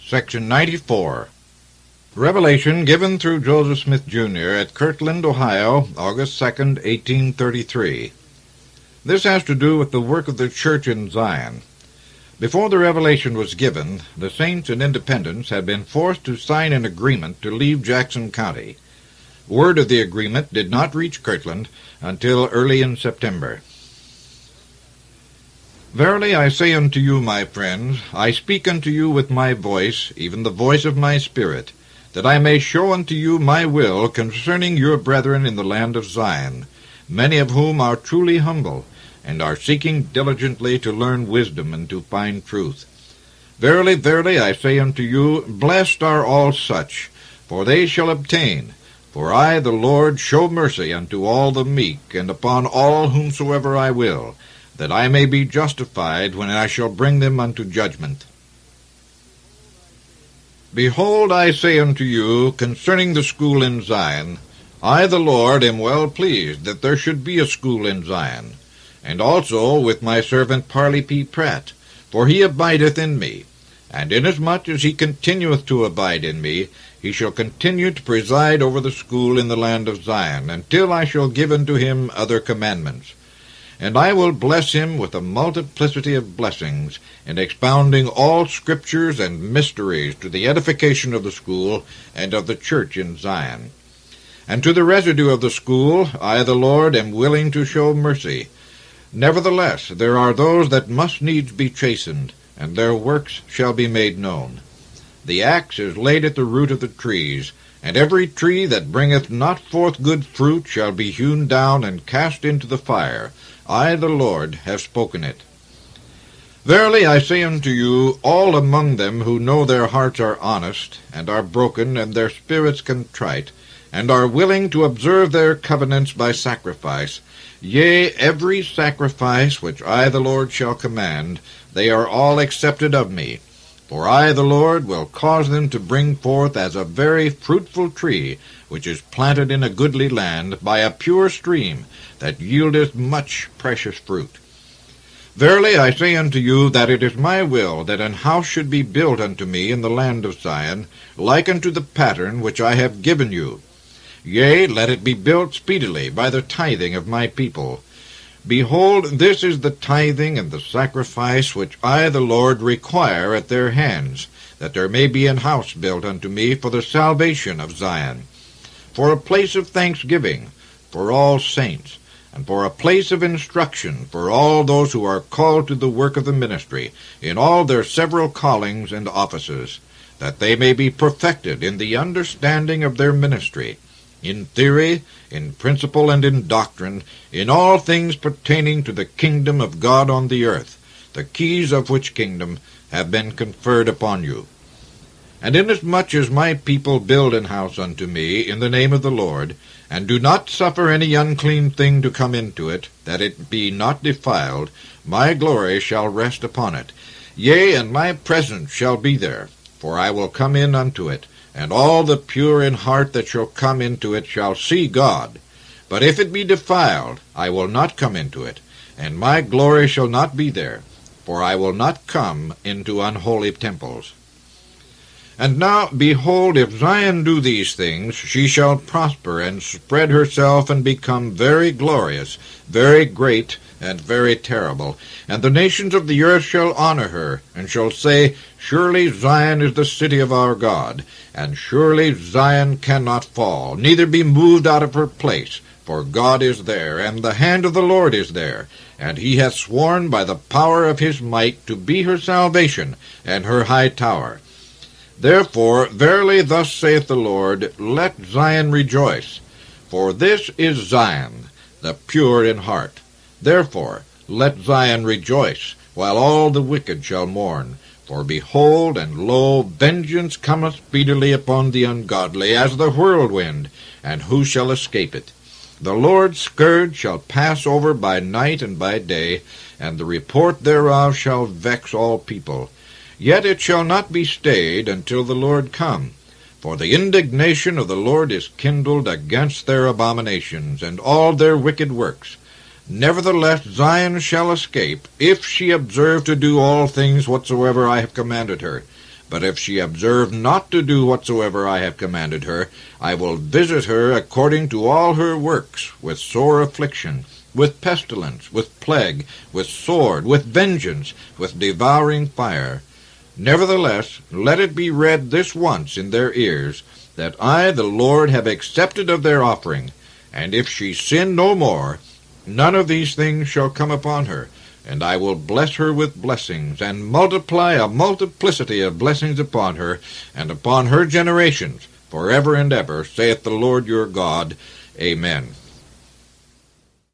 Section 94. Revelation given through Joseph Smith, Jr. at Kirtland, Ohio, August 2nd, 1833. This has to do with the work of the church in Zion. Before the revelation was given, the saints and independents had been forced to sign an agreement to leave Jackson County. Word of the agreement did not reach Kirtland until early in September. Verily I say unto you, my friends, I speak unto you with my voice, even the voice of my spirit, that I may show unto you my will concerning your brethren in the land of Zion, many of whom are truly humble, and are seeking diligently to learn wisdom and to find truth. Verily, verily, I say unto you, blessed are all such, for they shall obtain. For I, the Lord, show mercy unto all the meek, and upon all whomsoever I will, that I may be justified when I shall bring them unto judgment. Behold, I say unto you, concerning the school in Zion, I, the Lord, am well pleased that there should be a school in Zion, and also with my servant Parley P. Pratt, for he abideth in me, and inasmuch as he continueth to abide in me, he shall continue to preside over the school in the land of Zion, until I shall give unto him other commandments. And I will bless him with a multiplicity of blessings, in expounding all scriptures and mysteries to the edification of the school and of the church in Zion. And to the residue of the school, I, the Lord, am willing to show mercy. Nevertheless, there are those that must needs be chastened, and their works shall be made known. The axe is laid at the root of the trees, and every tree that bringeth not forth good fruit shall be hewn down and cast into the fire. I, the Lord, have spoken it. Verily I say unto you, all among them who know their hearts are honest, and are broken, and their spirits contrite, and are willing to observe their covenants by sacrifice, yea, every sacrifice which I, the Lord, shall command, they are all accepted of me. For I, the Lord, will cause them to bring forth as a very fruitful tree, which is planted in a goodly land, by a pure stream, that yieldeth much precious fruit. Verily I say unto you, that it is my will that an house should be built unto me in the land of Zion, like unto the pattern which I have given you. Yea, let it be built speedily by the tithing of my people. Behold, this is the tithing and the sacrifice which I, the Lord, require at their hands, that there may be an house built unto me for the salvation of Zion, for a place of thanksgiving for all saints, and for a place of instruction for all those who are called to the work of the ministry, in all their several callings and offices, that they may be perfected in the understanding of their ministry, in theory, in principle, and in doctrine, in all things pertaining to the kingdom of God on the earth, the keys of which kingdom have been conferred upon you. And inasmuch as my people build an house unto me in the name of the Lord, and do not suffer any unclean thing to come into it, that it be not defiled, my glory shall rest upon it. Yea, and my presence shall be there, for I will come in unto it, and all the pure in heart that shall come into it shall see God. But if it be defiled, I will not come into it, and my glory shall not be there, for I will not come into unholy temples. And now, behold, if Zion do these things, she shall prosper, and spread herself, and become very glorious, very great, and very terrible. And the nations of the earth shall honor her, and shall say, Surely Zion is the city of our God, and surely Zion cannot fall, neither be moved out of her place. For God is there, and the hand of the Lord is there, and he hath sworn by the power of his might to be her salvation, and her high tower. Therefore, verily thus saith the Lord, let Zion rejoice, for this is Zion, the pure in heart. Therefore, let Zion rejoice, while all the wicked shall mourn. For behold, and lo, vengeance cometh speedily upon the ungodly, as the whirlwind, and who shall escape it? The Lord's scourge shall pass over by night and by day, and the report thereof shall vex all people. Yet it shall not be stayed until the Lord come. For the indignation of the Lord is kindled against their abominations, and all their wicked works. Nevertheless Zion shall escape, if she observe to do all things whatsoever I have commanded her. But if she observe not to do whatsoever I have commanded her, I will visit her according to all her works, with sore affliction, with pestilence, with plague, with sword, with vengeance, with devouring fire. Nevertheless, let it be read this once in their ears, that I, the Lord, have accepted of their offering. And if she sin no more, none of these things shall come upon her. And I will bless her with blessings, and multiply a multiplicity of blessings upon her, and upon her generations, forever and ever, saith the Lord your God. Amen.